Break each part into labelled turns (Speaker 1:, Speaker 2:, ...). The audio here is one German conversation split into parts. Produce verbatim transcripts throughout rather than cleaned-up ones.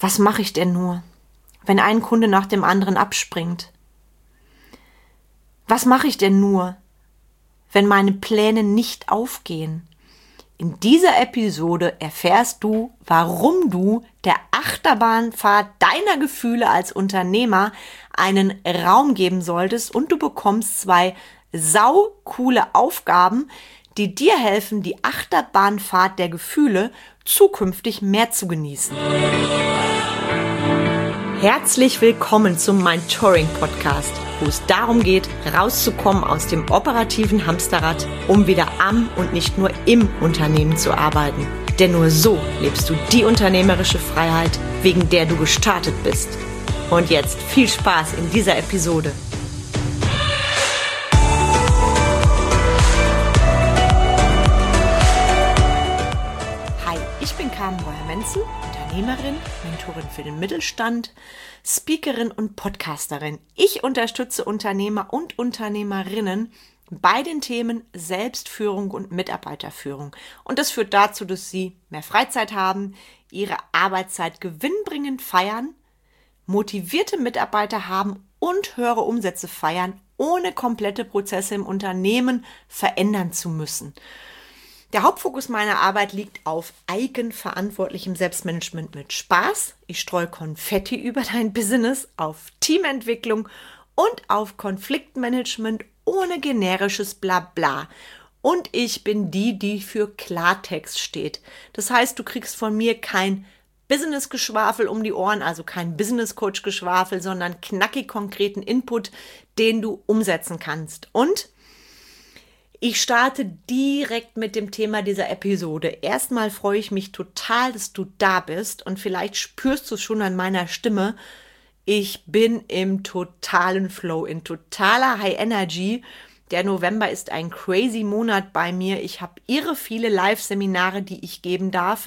Speaker 1: Was mache ich denn nur, wenn ein Kunde nach dem anderen abspringt? Was mache ich denn nur, wenn meine Pläne nicht aufgehen? In dieser Episode erfährst du, warum du der Achterbahnfahrt deiner Gefühle als Unternehmer einen Raum geben solltest, und du bekommst zwei saucoole Aufgaben, die dir helfen, die Achterbahnfahrt der Gefühle zukünftig mehr zu genießen. Herzlich willkommen zum Mentoring Podcast, wo es darum geht, rauszukommen aus dem operativen Hamsterrad, um wieder am und nicht nur im Unternehmen zu arbeiten. Denn nur so lebst du die unternehmerische Freiheit, wegen der du gestartet bist. Und jetzt viel Spaß in dieser Episode. Hi, ich bin Carmen Breuer-Menzel, Unternehmerin, Mentorin für den Mittelstand, Speakerin und Podcasterin. Ich unterstütze Unternehmer und Unternehmerinnen bei den Themen Selbstführung und Mitarbeiterführung. Und das führt dazu, dass sie mehr Freizeit haben, ihre Arbeitszeit gewinnbringend feiern, motivierte Mitarbeiter haben und höhere Umsätze feiern, ohne komplette Prozesse im Unternehmen verändern zu müssen. Der Hauptfokus meiner Arbeit liegt auf eigenverantwortlichem Selbstmanagement mit Spaß. Ich streue Konfetti über dein Business, auf Teamentwicklung und auf Konfliktmanagement ohne generisches Blabla. Und ich bin die, die für Klartext steht. Das heißt, du kriegst von mir kein Business-Geschwafel um die Ohren, also kein Business-Coach-Geschwafel, sondern knackig konkreten Input, den du umsetzen kannst. Und ich starte direkt mit dem Thema dieser Episode. Erstmal freue ich mich total, dass du da bist, und vielleicht spürst du es schon an meiner Stimme. Ich bin im totalen Flow, in totaler High Energy. Der November ist ein crazy Monat bei mir. Ich habe irre viele Live-Seminare, die ich geben darf.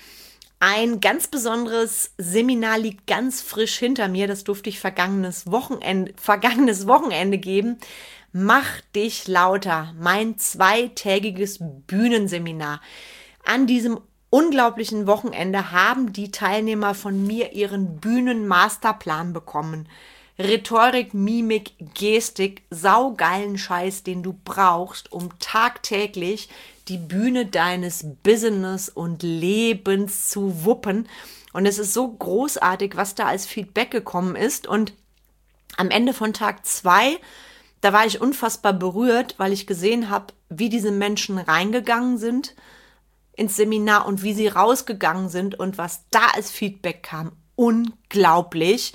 Speaker 1: Ein ganz besonderes Seminar liegt ganz frisch hinter mir. Das durfte ich vergangenes Wochenende, vergangenes Wochenende geben. Mach dich lauter, mein zweitägiges Bühnenseminar. An diesem unglaublichen Wochenende haben die Teilnehmer von mir ihren Bühnenmasterplan bekommen. Rhetorik, Mimik, Gestik, saugeilen Scheiß, den du brauchst, um tagtäglich die Bühne deines Business und Lebens zu wuppen. Und es ist so großartig, was da als Feedback gekommen ist. Und am Ende von Tag zwei, da war ich unfassbar berührt, weil ich gesehen habe, wie diese Menschen reingegangen sind ins Seminar und wie sie rausgegangen sind und was da als Feedback kam. Unglaublich.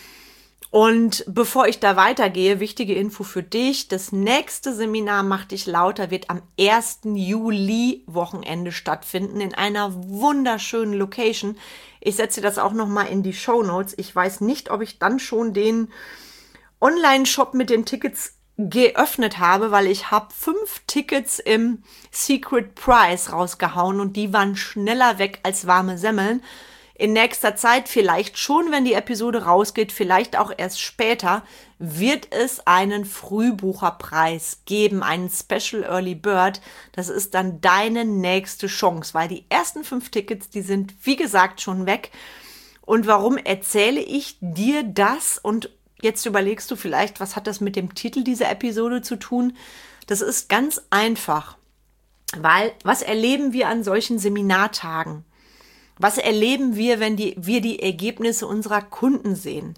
Speaker 1: Und bevor ich da weitergehe, wichtige Info für dich: Das nächste Seminar Mach dich lauter wird am ersten Juli Wochenende stattfinden in einer wunderschönen Location. Ich setze das auch nochmal in die Shownotes. Ich weiß nicht, ob ich dann schon den Online-Shop mit den Tickets geöffnet habe, weil ich habe fünf Tickets im Secret Prize rausgehauen und die waren schneller weg als warme Semmeln. In nächster Zeit, vielleicht schon, wenn die Episode rausgeht, vielleicht auch erst später, wird es einen Frühbucherpreis geben, einen Special Early Bird. Das ist dann deine nächste Chance, weil die ersten fünf Tickets, die sind, wie gesagt, schon weg. Und warum erzähle ich dir das? Und jetzt überlegst du vielleicht, was hat das mit dem Titel dieser Episode zu tun? Das ist ganz einfach, weil was erleben wir an solchen Seminartagen? Was erleben wir, wenn die, wir die Ergebnisse unserer Kunden sehen?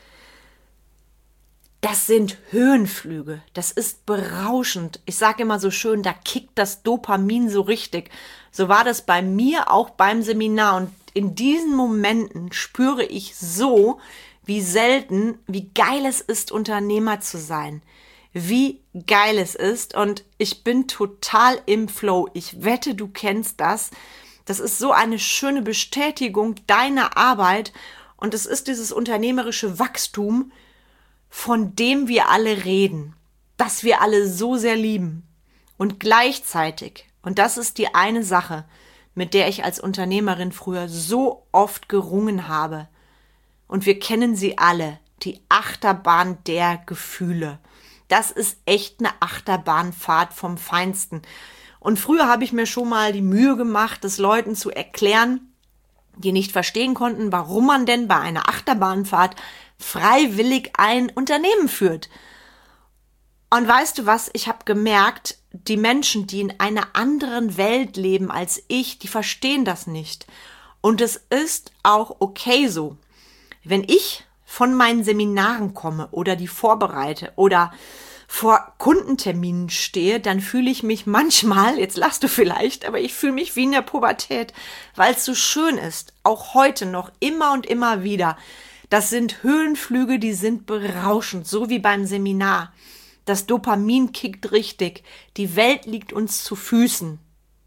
Speaker 1: Das sind Höhenflüge, das ist berauschend. Ich sage immer so schön, da kickt das Dopamin so richtig. So war das bei mir auch beim Seminar, und in diesen Momenten spüre ich so, wie selten, wie geil es ist, Unternehmer zu sein. Wie geil es ist, und ich bin total im Flow. Ich wette, du kennst das. Das ist so eine schöne Bestätigung deiner Arbeit, und es ist dieses unternehmerische Wachstum, von dem wir alle reden, das wir alle so sehr lieben. Und gleichzeitig, und das ist die eine Sache, mit der ich als Unternehmerin früher so oft gerungen habe, und wir kennen sie alle, die Achterbahn der Gefühle. Das ist echt eine Achterbahnfahrt vom Feinsten. Und früher habe ich mir schon mal die Mühe gemacht, das Leuten zu erklären, die nicht verstehen konnten, warum man denn bei einer Achterbahnfahrt freiwillig ein Unternehmen führt. Und weißt du was, ich habe gemerkt, die Menschen, die in einer anderen Welt leben als ich, die verstehen das nicht. Und es ist auch okay so. Wenn ich von meinen Seminaren komme oder die vorbereite oder vor Kundenterminen stehe, dann fühle ich mich manchmal, jetzt lachst du vielleicht, aber ich fühle mich wie in der Pubertät, weil es so schön ist, auch heute noch, immer und immer wieder. Das sind Höhenflüge, die sind berauschend, so wie beim Seminar. Das Dopamin kickt richtig, die Welt liegt uns zu Füßen.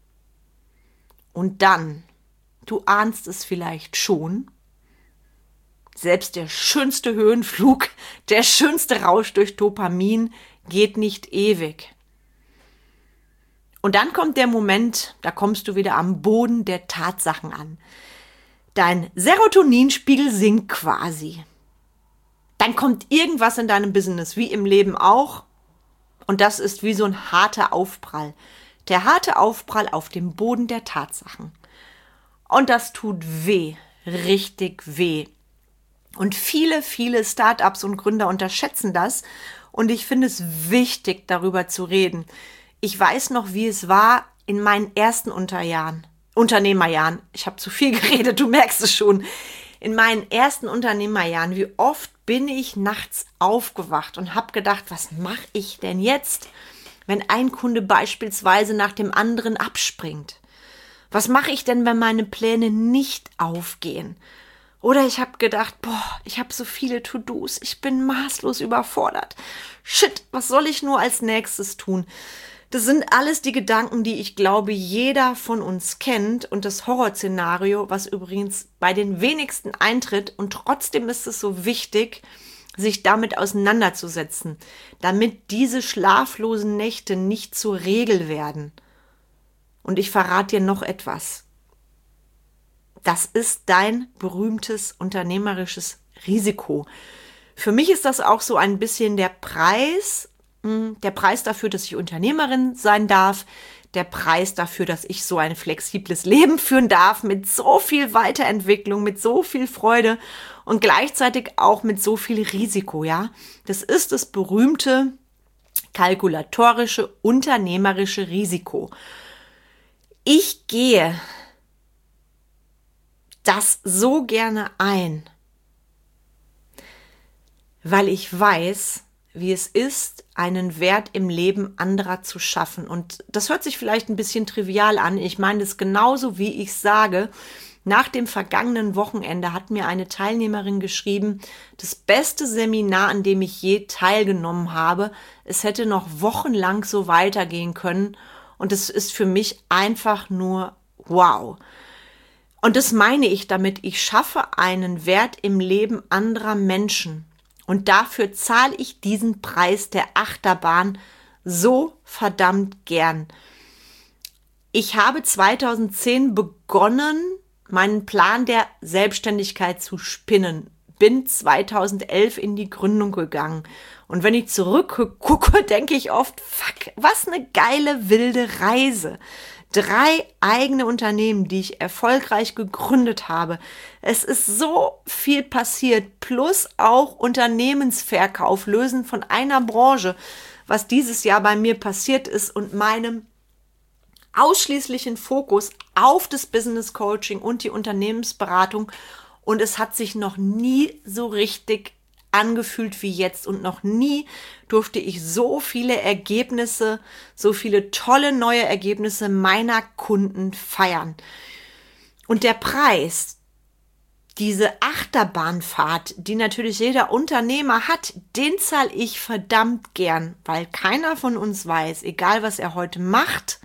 Speaker 1: Und dann, du ahnst es vielleicht schon, selbst der schönste Höhenflug, der schönste Rausch durch Dopamin geht nicht ewig. Und dann kommt der Moment, da kommst du wieder am Boden der Tatsachen an. Dein Serotoninspiegel sinkt quasi. Dann kommt irgendwas in deinem Business, wie im Leben auch. Und das ist wie so ein harter Aufprall. Der harte Aufprall auf dem Boden der Tatsachen. Und das tut weh, richtig weh. Und viele, viele Startups und Gründer unterschätzen das. Und ich finde es wichtig, darüber zu reden. Ich weiß noch, wie es war in meinen ersten Unterjahren, Unternehmerjahren. Ich habe zu viel geredet, du merkst es schon. In meinen ersten Unternehmerjahren, wie oft bin ich nachts aufgewacht und habe gedacht, was mache ich denn jetzt, wenn ein Kunde beispielsweise nach dem anderen abspringt? Was mache ich denn, wenn meine Pläne nicht aufgehen? Oder ich habe gedacht, boah, ich habe so viele To-Dos, ich bin maßlos überfordert. Shit, was soll ich nur als nächstes tun? Das sind alles die Gedanken, die ich glaube, jeder von uns kennt und das Horrorszenario, was übrigens bei den wenigsten eintritt, und trotzdem ist es so wichtig, sich damit auseinanderzusetzen, damit diese schlaflosen Nächte nicht zur Regel werden. Und ich verrate dir noch etwas. Das ist dein berühmtes unternehmerisches Risiko. Für mich ist das auch so ein bisschen der Preis, der Preis dafür, dass ich Unternehmerin sein darf, der Preis dafür, dass ich so ein flexibles Leben führen darf, mit so viel Weiterentwicklung, mit so viel Freude und gleichzeitig auch mit so viel Risiko, ja. Das ist das berühmte kalkulatorische, unternehmerische Risiko. Ich gehe das so gerne ein, weil ich weiß, wie es ist, einen Wert im Leben anderer zu schaffen. Und das hört sich vielleicht ein bisschen trivial an. Ich meine es genauso, wie ich sage. Nach dem vergangenen Wochenende hat mir eine Teilnehmerin geschrieben, das beste Seminar, an dem ich je teilgenommen habe. Es hätte noch wochenlang so weitergehen können. Und es ist für mich einfach nur wow. Und das meine ich damit, ich schaffe einen Wert im Leben anderer Menschen. Und dafür zahle ich diesen Preis der Achterbahn so verdammt gern. Ich habe zweitausendzehn begonnen, meinen Plan der Selbstständigkeit zu spinnen. Bin zweitausendelf in die Gründung gegangen. Und wenn ich zurückgucke, denke ich oft, fuck, was eine geile, wilde Reise. Drei eigene Unternehmen, die ich erfolgreich gegründet habe. Es ist so viel passiert, plus auch Unternehmensverkauf, Lösen von einer Branche, was dieses Jahr bei mir passiert ist und meinem ausschließlichen Fokus auf das Business Coaching und die Unternehmensberatung. Und es hat sich noch nie so richtig angefühlt wie jetzt und noch nie durfte ich so viele Ergebnisse, so viele tolle neue Ergebnisse meiner Kunden feiern. Und der Preis, diese Achterbahnfahrt, die natürlich jeder Unternehmer hat, den zahle ich verdammt gern, weil keiner von uns weiß, egal was er heute macht,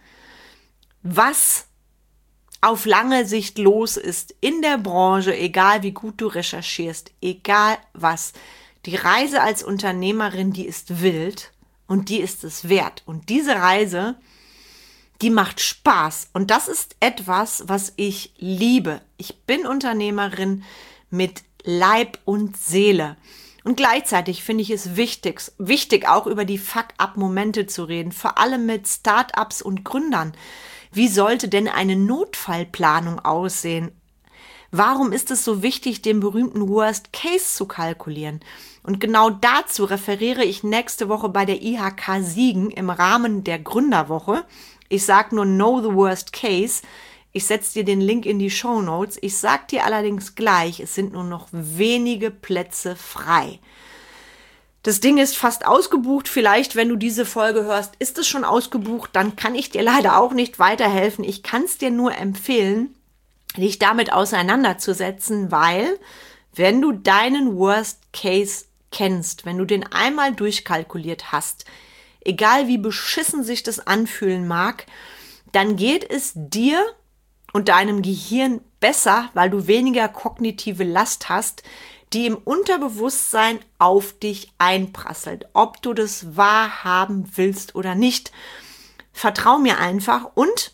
Speaker 1: was auf lange Sicht los ist in der Branche, egal wie gut du recherchierst, egal was. Die Reise als Unternehmerin, die ist wild und die ist es wert. Und diese Reise, die macht Spaß. Und das ist etwas, was ich liebe. Ich bin Unternehmerin mit Leib und Seele. Und gleichzeitig finde ich es wichtig, wichtig auch über die Fuck-up-Momente zu reden, vor allem mit Startups und Gründern. Wie sollte denn eine Notfallplanung aussehen? Warum ist es so wichtig, den berühmten Worst Case zu kalkulieren? Und genau dazu referiere ich nächste Woche bei der I H K Siegen im Rahmen der Gründerwoche. Ich sage nur Know the Worst Case. Ich setze dir den Link in die Shownotes. Ich sage dir allerdings gleich, es sind nur noch wenige Plätze frei. Das Ding ist fast ausgebucht. Vielleicht, wenn du diese Folge hörst, ist es schon ausgebucht. Dann kann ich dir leider auch nicht weiterhelfen. Ich kann es dir nur empfehlen, dich damit auseinanderzusetzen, weil wenn du deinen Worst Case kennst, wenn du den einmal durchkalkuliert hast, egal wie beschissen sich das anfühlen mag, dann geht es dir und deinem Gehirn besser, weil du weniger kognitive Last hast, die im Unterbewusstsein auf dich einprasselt, ob du das wahrhaben willst oder nicht. Vertrau mir einfach. Und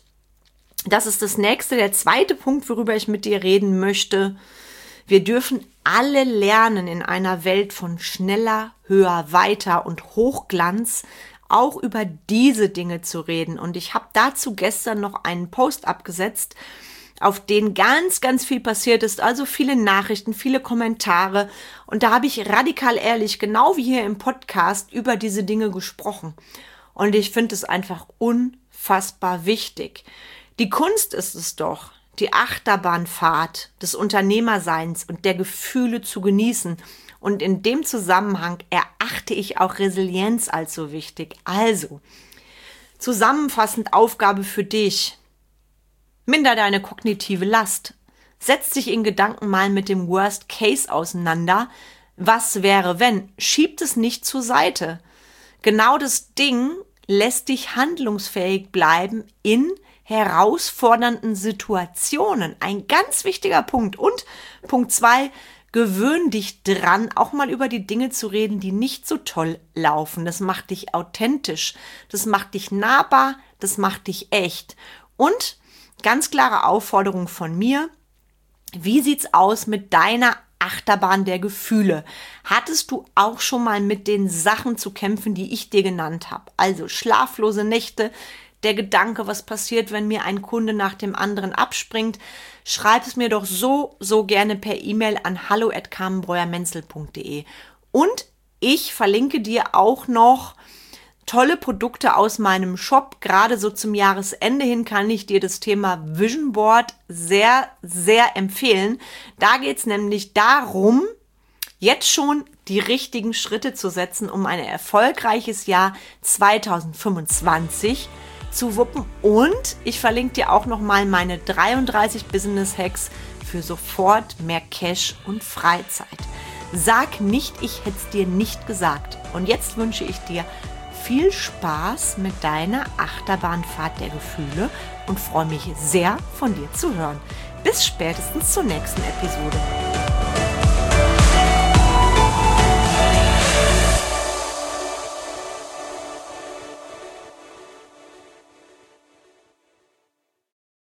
Speaker 1: das ist das nächste, der zweite Punkt, worüber ich mit dir reden möchte. Wir dürfen alle lernen, in einer Welt von schneller, höher, weiter und Hochglanz auch über diese Dinge zu reden. Und ich habe dazu gestern noch einen Post abgesetzt, auf den ganz, ganz viel passiert ist. Also viele Nachrichten, viele Kommentare. Und da habe ich radikal ehrlich, genau wie hier im Podcast, über diese Dinge gesprochen. Und ich finde es einfach unfassbar wichtig. Die Kunst ist es doch, die Achterbahnfahrt des Unternehmerseins und der Gefühle zu genießen. Und in dem Zusammenhang erachte ich auch Resilienz als so wichtig. Also, zusammenfassend Aufgabe für dich. Minder deine kognitive Last. Setz dich in Gedanken mal mit dem Worst Case auseinander. Was wäre, wenn? Schieb es nicht zur Seite. Genau das Ding lässt dich handlungsfähig bleiben in herausfordernden Situationen. Ein ganz wichtiger Punkt. Und Punkt zwei, gewöhn dich dran, auch mal über die Dinge zu reden, die nicht so toll laufen. Das macht dich authentisch, das macht dich nahbar, das macht dich echt. Und ganz klare Aufforderung von mir, wie sieht's aus mit deiner Achterbahn der Gefühle? Hattest du auch schon mal mit den Sachen zu kämpfen, die ich dir genannt habe? Also schlaflose Nächte, der Gedanke, was passiert, wenn mir ein Kunde nach dem anderen abspringt? Schreib es mir doch so, so gerne per E-Mail an hallo at carmen breuer menzel punkt de. Und ich verlinke dir auch noch tolle Produkte aus meinem Shop. Gerade so zum Jahresende hin kann ich dir das Thema Vision Board sehr, sehr empfehlen. Da geht es nämlich darum, jetzt schon die richtigen Schritte zu setzen, um ein erfolgreiches Jahr zwanzig fünfundzwanzig zu wuppen. Und ich verlinke dir auch nochmal meine dreiunddreißig Business Hacks für sofort mehr Cash und Freizeit. Sag nicht, ich hätte es dir nicht gesagt. Und jetzt wünsche ich dir viel Spaß mit deiner Achterbahnfahrt der Gefühle und freue mich sehr, von dir zu hören. Bis spätestens zur nächsten Episode.